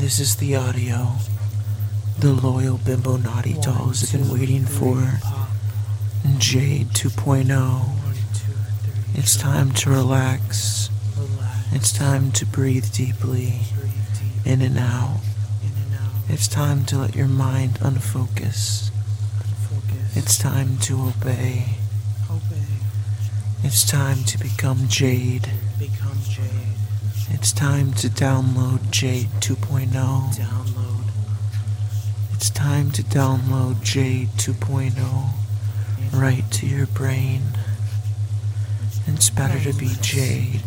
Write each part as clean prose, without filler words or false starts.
This is the audio the loyal Bimbo Naughty dolls have been waiting for. Jade 2.0. It's time to relax. It's time to breathe deeply, in and out. It's time to let your mind unfocus. It's time to obey. It's time to become Jade. It's time to download Jade 2.0. It's time to download Jade 2.0 right to your brain. It's better to be Jade.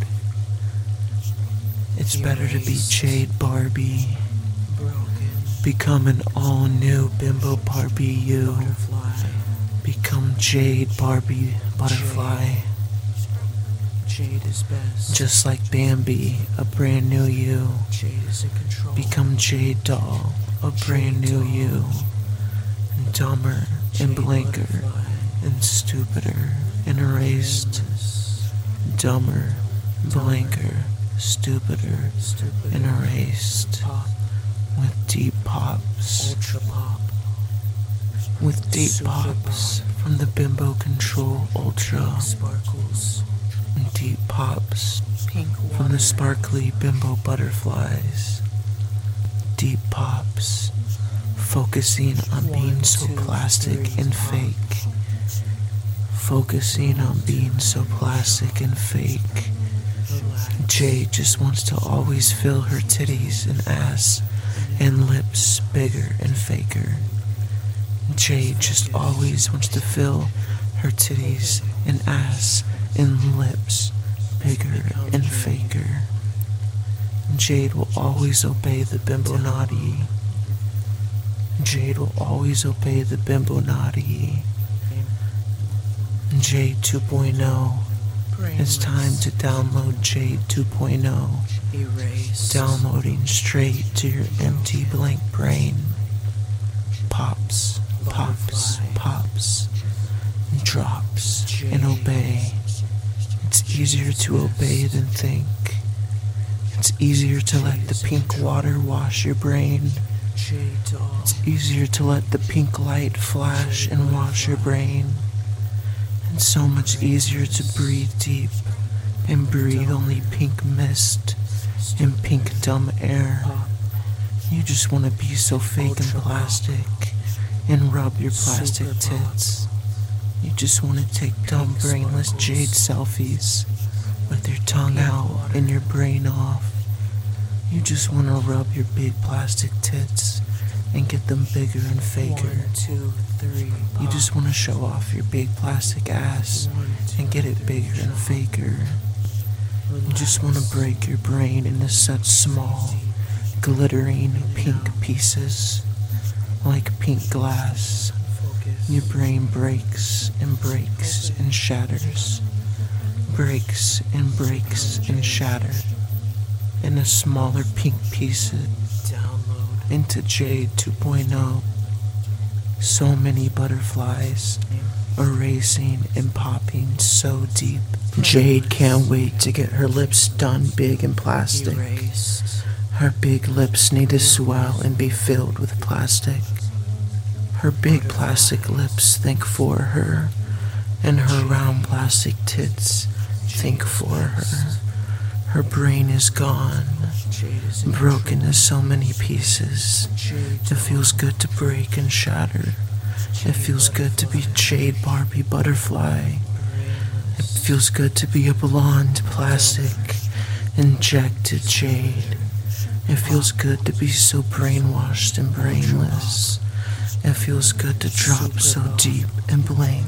It's better to be Jade Barbie. Become an all-new Bimbo Barbie you. Become Jade Barbie Butterfly. Jade is best. Just like Bambi, a brand new you. Jade is in control. Become Jade Doll, a brand new you. Dumber and blanker and stupider and erased. Dumber, blanker, stupider and erased. With deep pops. Ultra pop. With deep pops from the Bimbo Control Ultra. Sparkles. Deep pops from the sparkly Bimbo butterflies. Deep pops focusing on being so plastic and fake. Focusing on being so plastic and fake. Jade just wants to always fill her titties and ass and lips bigger and faker. Jade just always wants to fill her titties and ass and lips bigger and faker. Jade will always obey the Bimbo Naughty. Jade will always obey the Bimbo Naughty. Jade 2.0. It's time to download Jade 2.0. Downloading straight to your empty blank brain. Pops, pops, pops. Drops and obey. It's easier to obey than think. It's easier to let the pink water wash your brain. It's easier to let the pink light flash and wash your brain. It's so much easier to breathe deep and breathe only pink mist and pink dumb air. You just want to be so fake and plastic and rub your plastic tits. You just want to take dumb brainless Jade selfies with your tongue out and your brain off. You just want to rub your big plastic tits and get them bigger and faker. 1, 2, 3, you just want to show off your big plastic ass and get it bigger and faker. You just want to break your brain into such small, glittering pink pieces, like pink glass. Your brain breaks and breaks and shatters, breaks and breaks and shatters into smaller pink pieces. Into Jade 2.0. So many butterflies are racing and popping so deep. Jade can't wait to get her lips done big and plastic. Her big lips need to swell and be filled with plastic. Her big plastic lips think for her, and her round plastic tits think for her. Her brain is gone, broken to so many pieces. It feels good to break and shatter. It feels good to be Jade Barbie Butterfly. It feels good to be a blonde plastic, injected Jade. It feels good to be so brainwashed and brainless. It feels good to drop so deep and blank.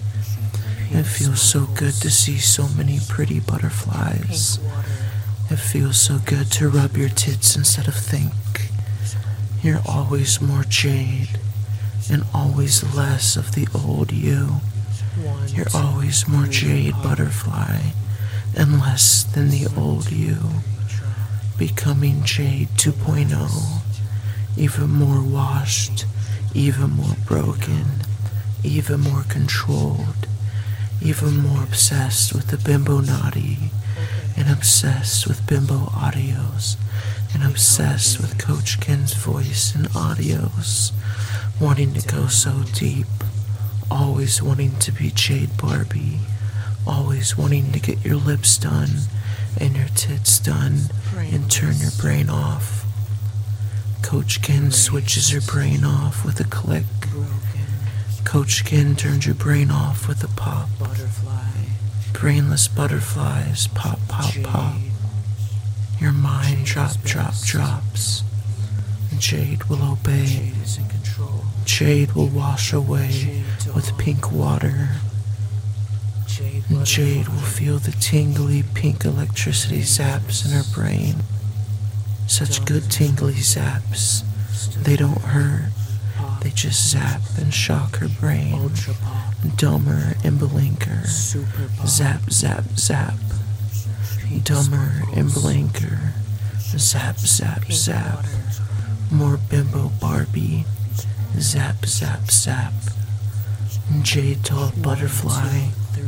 It feels so good to see so many pretty butterflies. It feels so good to rub your tits instead of think. You're always more Jade and always less of the old you. You're always more Jade Butterfly and less than the old you. Becoming Jade 2.0, even more washed, even more broken, even more controlled, even more obsessed with the Bimbo Naughty, and obsessed with Bimbo Audios, and obsessed with Coach Ken's voice and audios, wanting to go so deep, always wanting to be Jade Barbie, always wanting to get your lips done and your tits done and turn your brain off. Coach Ken switches your brain off with a click. Coach Ken turns your brain off with a pop. Brainless butterflies pop, pop, pop. Your mind drops. Jade will obey. Jade will wash away with pink water. And Jade will feel the tingly pink electricity zaps in her brain. Such good tingly zaps. They don't hurt. They just zap and shock her brain. Dumber and blinker. Zap, zap, zap. Dumber and blinker. Zap, zap, zap. More bimbo Barbie. Zap, zap, zap. Jade Doll Butterfly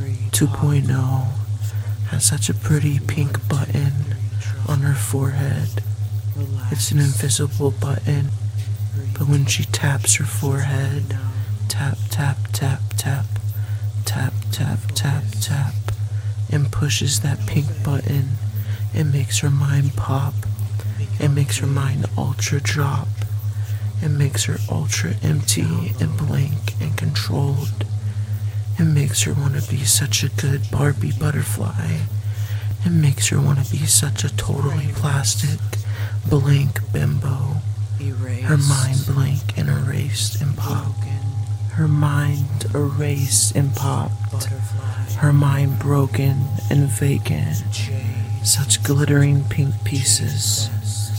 2.0 has such a pretty pink button on her forehead. It's an invisible button, but when she taps her forehead, tap, tap, tap, tap, tap, tap, tap, tap, and pushes that pink button, it makes her mind pop. It makes her mind ultra drop. It makes her ultra empty and blank and controlled. It makes her want to be such a good Barbie butterfly. It makes her want to be such a totally plastic, blank bimbo. Her mind blank and erased and popped. Her mind erased and popped. Her mind broken and vacant. Such glittering pink pieces.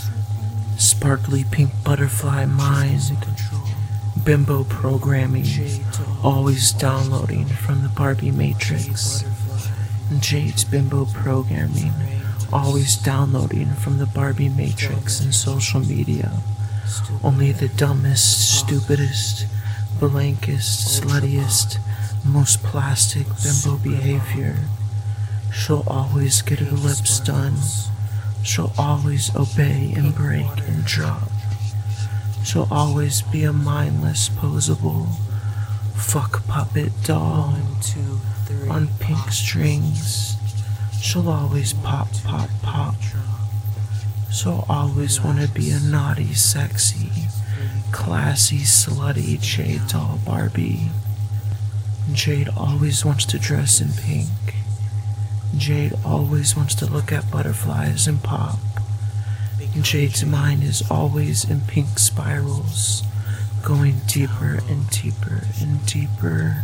Sparkly pink butterfly mind. Bimbo programming. Always downloading from the Barbie Matrix. Jade's bimbo programming. Always downloading from the Barbie Matrix and social media. Only the dumbest, stupidest, blankest, sluttiest, most plastic bimbo behavior. She'll always get her lips done. She'll always obey and break and drop. She'll always be a mindless, posable, fuck puppet doll on pink strings. She'll always pop, pop, pop. She'll always want to be a naughty, sexy, classy, slutty Jade Doll Barbie. Jade always wants to dress in pink. Jade always wants to look at butterflies and pop. Jade's mind is always in pink spirals, going deeper and deeper and deeper.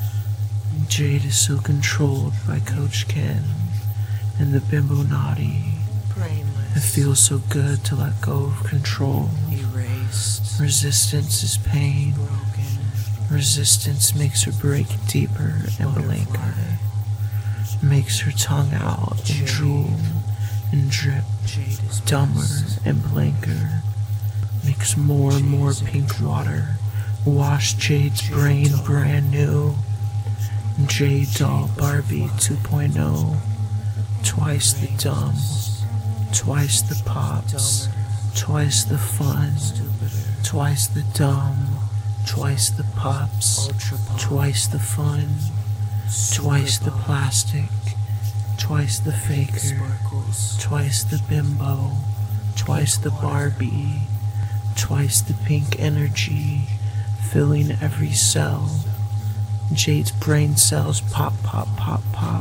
Jade is so controlled by Coach Ken and the Bimbo Naughty. It feels so good to let go of control. Resistance is pain. Resistance makes her break deeper and blinker. Makes her tongue out and drool and drip. Dumber and blinker. Makes more and more pink water wash Jade's brain brand new. Jade Doll Barbie 2.0. Twice the dumb. Twice the pops. Twice the fun. Twice the dumb. Twice the pops. Twice the fun. Twice the plastic. Twice the faker. Twice the bimbo. Twice the Barbie. Twice the pink energy filling every cell. Jade's brain cells pop, pop, pop, pop.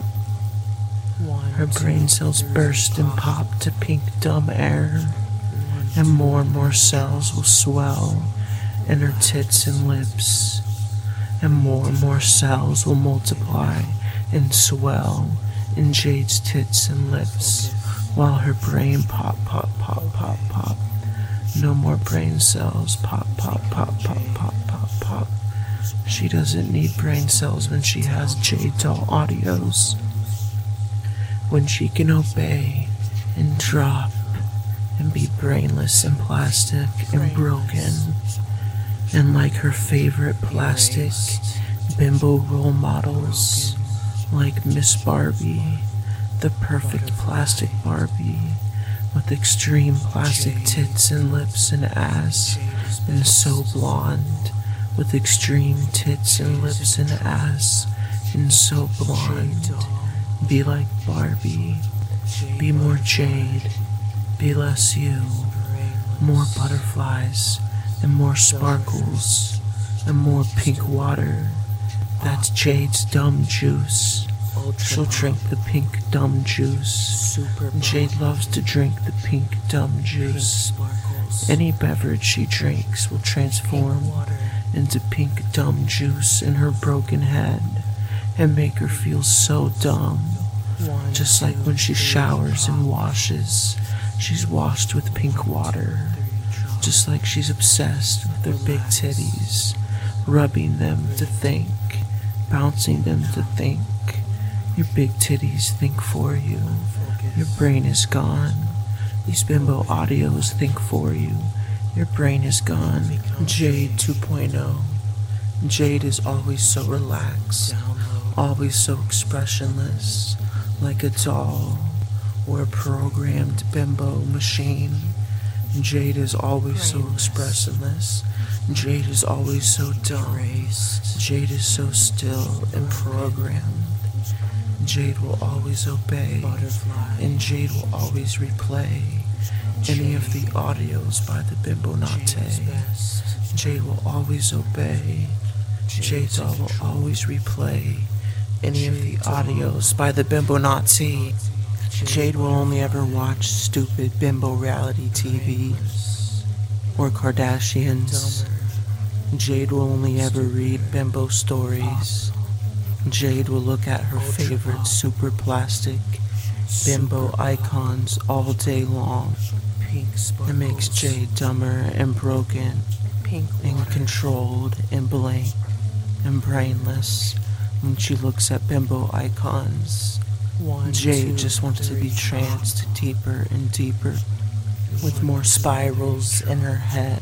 Her brain cells burst and pop to pink dumb air. And more cells will swell in her tits and lips. And more cells will multiply and swell in Jade's tits and lips. While her brain pop, pop, pop, pop, pop. No more brain cells pop, pop, pop, pop, pop, pop, pop. She doesn't need brain cells when she has Jade Doll audios. When she can obey and drop and be brainless and plastic and broken. And like her favorite plastic bimbo role models, like Miss Barbie, the perfect plastic Barbie, with extreme plastic tits and lips and ass, and so blonde, with extreme tits and lips and ass, and so blonde. Be like Barbie, be more Jade, be less you, more butterflies, and more sparkles, and more pink water. That's Jade's dumb juice. She'll drink the pink dumb juice. Jade loves to drink the pink dumb juice. Any beverage she drinks will transform into pink dumb juice in her broken head and make her feel so dumb. Just like when she showers and washes, she's washed with pink water. Just like she's obsessed with her big titties, rubbing them to think, bouncing them to think. Your big titties think for you. Your brain is gone. These bimbo audios think for you. Your brain is gone. Jade 2.0. Jade is always so relaxed, always so expressionless, like a doll or a programmed bimbo machine. Jade is always so expressionless. Jade is always so dumb. Jade is so still and programmed. Jade will always obey, and Jade will always replay any of the audios by the Bimbonate. Jade will always obey. Jade will always replay any of the audios by the Bimbonate. Jade will only ever watch stupid bimbo reality TV or Kardashians. Jade will only ever read bimbo stories. Jade will look at her favorite super plastic bimbo icons all day long. It makes Jade dumber and broken and controlled and blank and brainless when she looks at bimbo icons. Jade just wants to be tranced deeper and deeper with more spirals in her head.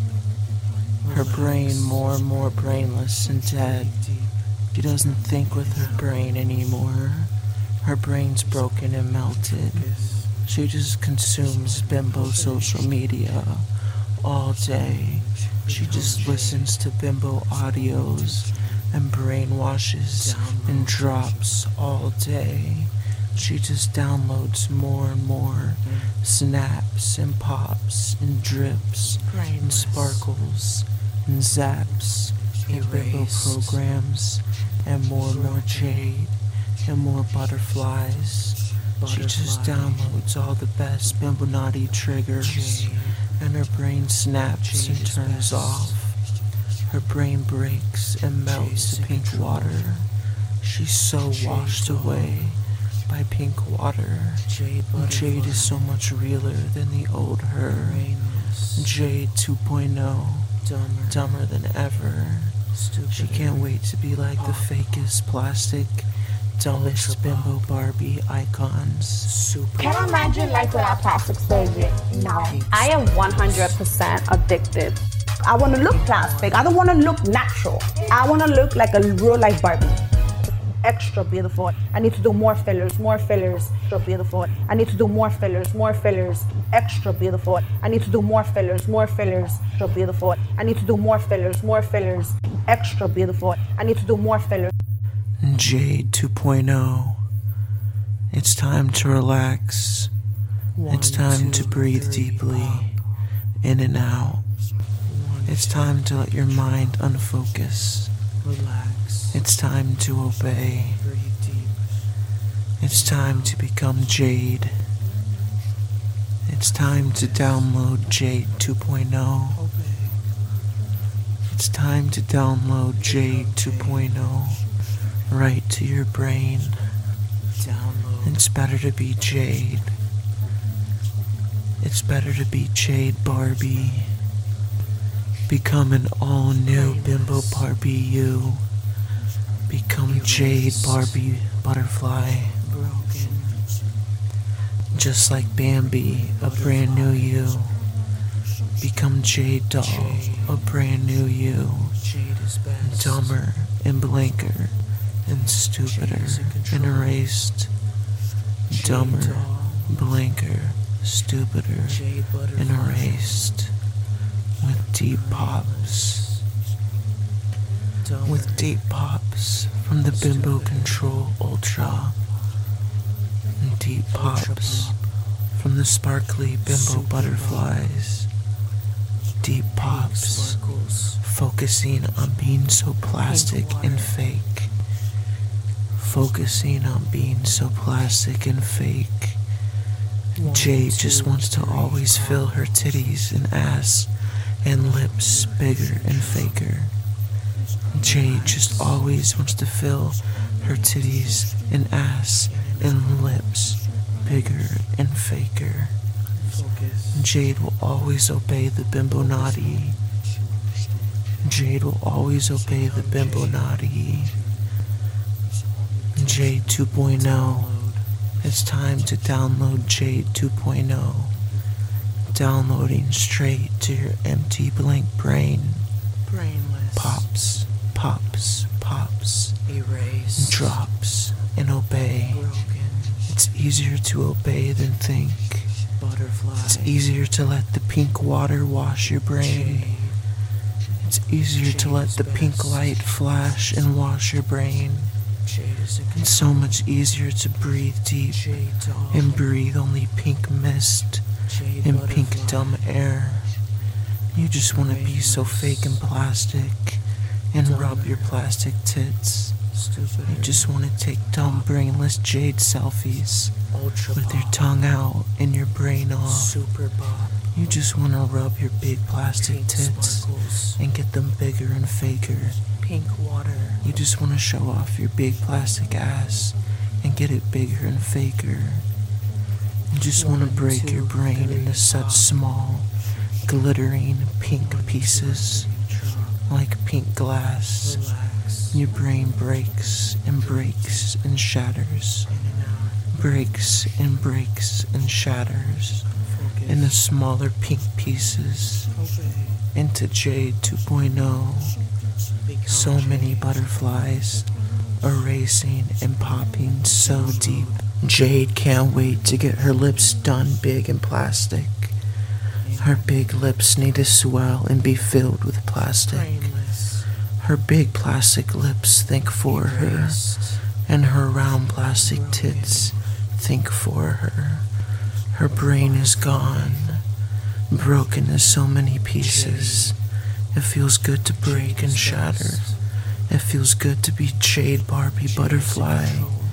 Her brain more and more brainless and dead. She doesn't think with her brain anymore. Her brain's broken and melted. She just consumes bimbo social media all day. She just listens to bimbo audios and brainwashes and drops all day. She just downloads more and more snaps and pops and drips and sparkles and zaps and bimbo programs and more Jade and more butterflies. She just downloads all the best Bimbonati triggers and her brain snaps and turns off. Her brain breaks and melts to pink water. She's so washed away by pink water. Jade is so much realer than the old her. Jade 2.0, dumber than ever. She can't wait to be like the fakest plastic, dumbest bimbo Barbie icons. Can I imagine life without plastic surgery? No. I am 100% addicted. I want to look plastic. I don't want to look natural. I want to look like a real life Barbie. Extra beautiful. I need to do more fillers, more fillers. Extra beautiful. I need to do more fillers, more fillers. Extra beautiful. I need to do more fillers, more fillers. Extra beautiful. I need to do more fillers, more fillers. Extra beautiful. I need to do more fillers. Jade 2.0. It's time to relax. It's time to breathe deeply, in and out. It's time to let your mind unfocus. It's time to obey. It's time to become Jade. It's time to download Jade 2.0. It's time to download Jade 2.0 right to your brain. It's better to be Jade. It's better to be Jade Barbie. Become an all-new Bimbo Barbie you. Become Jade Barbie Butterfly. Just like Bambi, a brand new you. Become Jade Doll, a brand new you. Dumber and blanker and stupider and erased. Dumber, blanker, stupider and erased with deep pops. With deep pops from the Bimbo Control Ultra. And deep pops from the sparkly Bimbo butterflies. Deep pops focusing on being so plastic and fake. Focusing on being so plastic and fake. Jade just wants to always fill her titties and ass and lips bigger and faker. Jade just always wants to fill her titties and ass and lips bigger and faker. Jade will always obey the Bimbo Naughty. Jade will always obey the Bimbo Naughty. Jade 2.0. It's time to download Jade 2.0. Downloading straight to your empty blank brain. Brainless. Pops, pops, pops. Erase. Drops and obey. Broken. It's easier to obey than think. Butterfly. It's easier to let the pink water wash your brain. Jade. It's easier to let the pink light flash and wash your brain. Jade is a It's so much easier to breathe deep Jade doll. and breathe only pink mist Jade and butterfly. pink dumb air. You just want to be so fake and plastic and rub your plastic tits. Stupid. You just want to take dumb brainless Jade selfies Ultra with your pop. tongue out and your brain off. Super pop. You just want to rub your big plastic Pink tits sparkles. and get them bigger and faker. Pink water. You just want to show off your big plastic ass and get it bigger and faker. You just want to 1, break 2, your brain 3, into such pop. small, glittering pink pieces like pink glass. Relax. Your brain breaks and breaks and shatters. In and out. Breaks and breaks and shatters Focus. into smaller pink pieces Obey. into Jade 2.0. Become So many Jade. butterflies erasing and popping so deep. Jade can't wait to get her lips done big and plastic. Her big lips need to swell and be filled with plastic. Brainless. Her big plastic lips think for her, Erased. and her round plastic tits think for her. Her brain is gone, broken to so many pieces. It feels good to break and shatter. It feels good to be Jade Barbie Butterfly.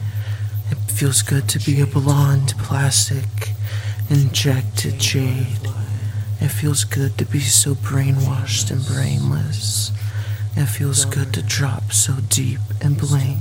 It feels good to be a blonde plastic injected jade. It feels good to be so brainwashed and brainless. It feels good to drop so deep and blank.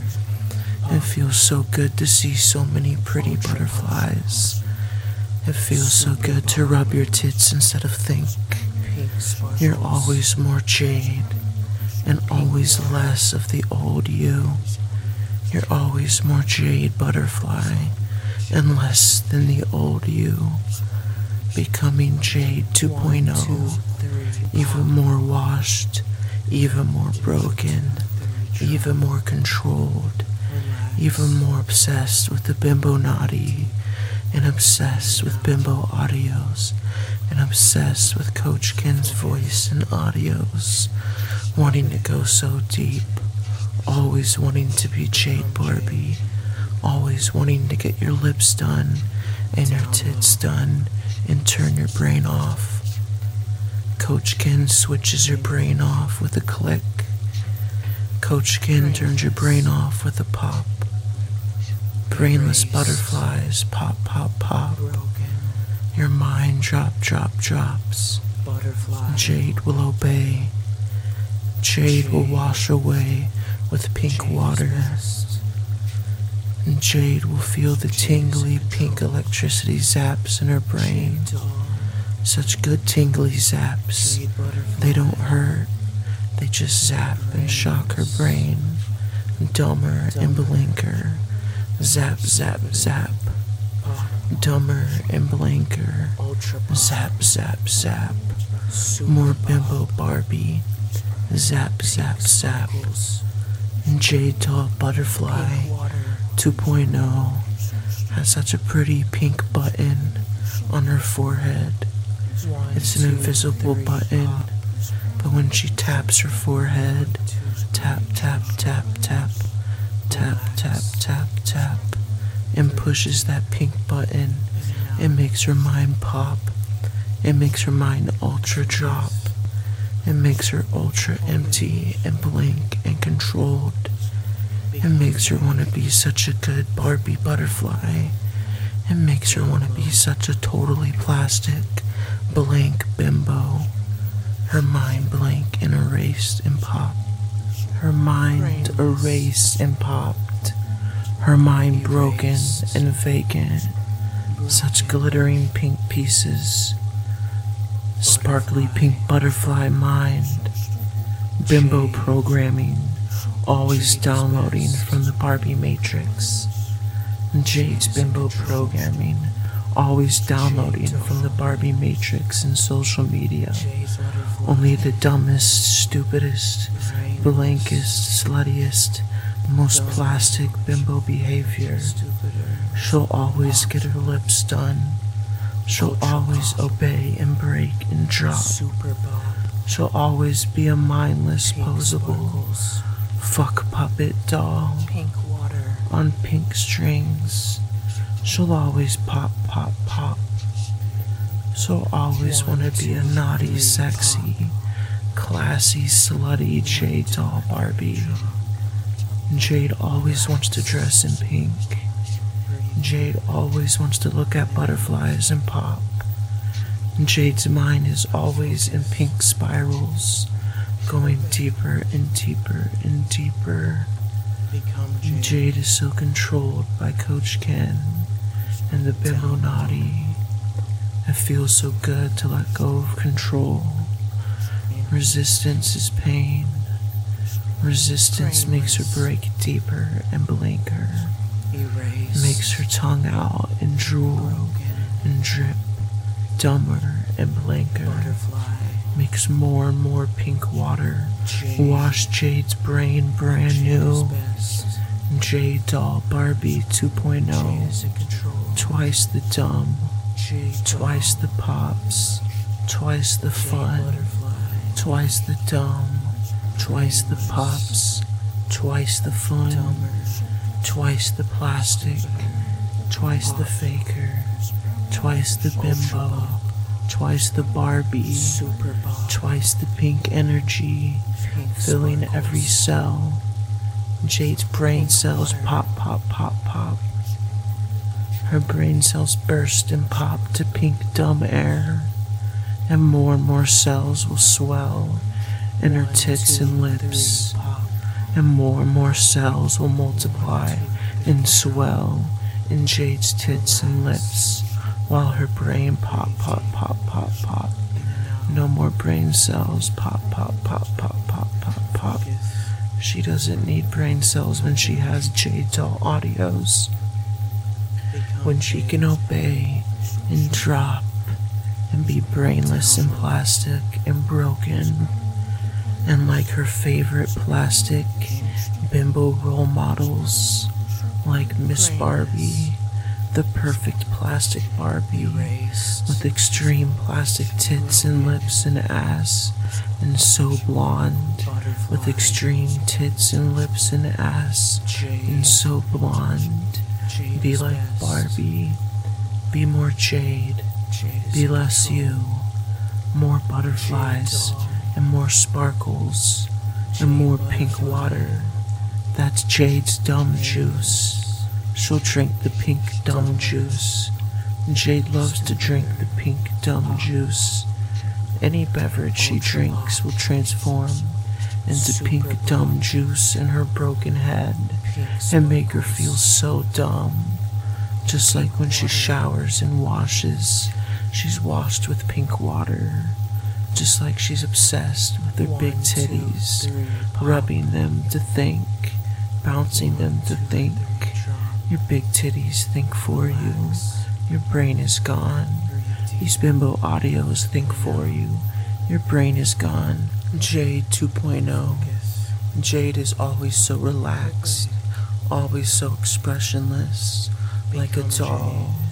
It feels so good to see so many pretty butterflies. It feels so good to rub your tits instead of think. Pink sparkles. You're always more Jade and always less of the old you. You're always more Jade Butterfly and less than the old you. Becoming Jade 1, 2, 2.0, 3. even more washed, even more broken, even more controlled, Relax. even more obsessed with the Bimbo Naughty, and obsessed with Bimbo audios, and obsessed with Coach Ken's voice and audios, wanting to go so deep, always wanting to be Jade Barbie, always wanting to get your lips done and your tits done and turn your brain off. Coach Ken switches your brain off with a click. Coach Ken turns your brain off with a pop. Brainless butterflies pop, pop, pop. Broken. Your mind drops. Butterfly. Jade will obey. Jade will wash away with pink water. Best. And Jade will feel the tingly pink electricity zaps in her brain. Jade doll. Such good tingly zaps. Jade butterfly. They don't hurt. They just zap and shock her brain. Dumber and blinker. Zap, zap, zap. Pop. Dumber and blinker. Ultra pop. Zap, zap, zap. Super More pop. Bimbo Barbie. Zap, zap, zap. Sparkles. Jade Doll Butterfly Pink water. 2.0 has such a pretty pink button on her forehead. It's an invisible button, but when she taps her forehead, tap, tap, tap, tap, tap, tap, tap, tap, and pushes that pink button, it makes her mind pop. It makes her mind ultra drop. It makes her ultra empty and blank and controlled. It makes her want to be such a good Barbie butterfly. It makes her want to be such a totally plastic, blank bimbo. Her mind blank and erased and popped. Her mind erased and popped. Her mind broken and vacant. Such glittering pink pieces. Sparkly pink butterfly mind. Bimbo programming. Always downloading from the Barbie Matrix. Jade's bimbo programming. Always downloading from the Barbie Matrix and social media. Only the dumbest, stupidest, blankest, sluttiest, most plastic bimbo behavior. She'll always get her lips done. She'll always obey and break and drop. She'll always be a mindless, posable fuck puppet doll on pink strings. She'll always pop, pop, pop. She'll always want to be a naughty, sexy, classy, slutty Jade doll Barbie. Jade always wants to dress in pink. Jade always wants to look at butterflies and pop. Jade's mind is always in pink spirals, going deeper and deeper and deeper. Jade is so controlled by Coach Ken and the Bimbo Naughty. It feels so good to let go of control. Resistance is pain. Resistance makes her break deeper and blinker. Makes her tongue out and drool and drip, dumber and blanker. Makes more and more pink water wash Jade's brain brand new. Jade doll Barbie 2.0. Twice the dumb, twice the pops, twice the fun, twice the dumb, twice the pops, twice the fun, twice the plastic, twice the faker, twice the bimbo, twice the Barbie, twice the pink energy, filling every cell. Jade's brain cells pop, pop, pop, pop. Her brain cells burst and pop to pink dumb air, and more cells will swell in her tits and lips, and more cells will multiply and swell in Jade's tits and lips, while her brain pop, pop, pop, pop, pop. No more brain cells pop, pop, pop, pop, pop, pop, pop. She doesn't need brain cells when she has Jade doll audios. When she can obey and drop and be brainless and plastic and broken, and like her favorite plastic bimbo role models, like Miss Barbie, the perfect plastic Barbie, with extreme plastic tits and lips and ass, and so blonde, with extreme tits and lips and ass, and so blonde. Be like Barbie, be more Jade, be less you, more butterflies, and more sparkles, and more pink water. That's Jade's dumb juice. She'll drink the pink dumb juice. Jade loves to drink the pink dumb juice. Any beverage she drinks will transform into pink dumb juice in her broken head and make her feel so dumb. Just like when she showers and washes, she's washed with pink water. Just like she's obsessed with her big titties, rubbing them to think, bouncing them to think. Your big titties think for you. Your brain is gone. These bimbo audios think for you. Your brain is gone. Jade 2.0. Jade is always so relaxed, always so expressionless, like a doll,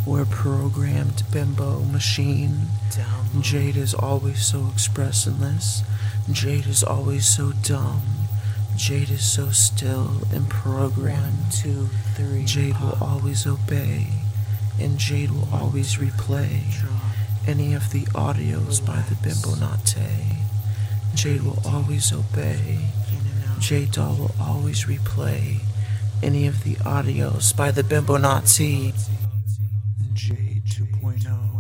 We're a programmed bimbo machine. Download. Jade is always so expressionless. Jade is always so dumb. Jade is so still and programmed. 1, 2, 3. Jade will pop. always obey, and Jade will always replay Drop. any of the audios by the Bimbonate. Jade will always obey. In and out. Jade Doll will always replay any of the audios by the Bimbonati. Jade 2.0.